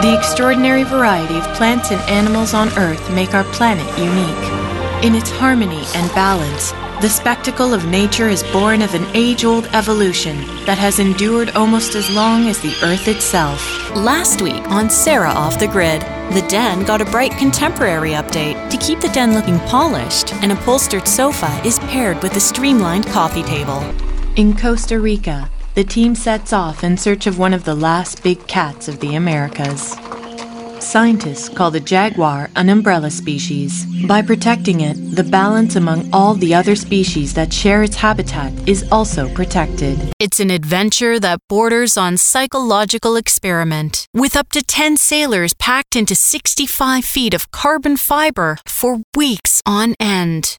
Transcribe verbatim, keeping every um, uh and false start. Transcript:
The extraordinary variety of plants and animals on Earth make our planet unique. In its harmony and balance, the spectacle of nature is born of an age-old evolution that has endured almost as long as the Earth itself. Last week on Sarah Off the Grid, the Den got a bright contemporary update. To keep the den looking polished, an upholstered sofa is paired with a streamlined coffee table. In Costa Rica, the team sets off in search of one of the last big cats of the Americas. Scientists call the jaguar an umbrella species. By protecting it, the balance among all the other species that share its habitat is also protected. It's an adventure that borders on psychological experiment, with up to ten sailors packed into sixty-five feet of carbon fiber for weeks on end.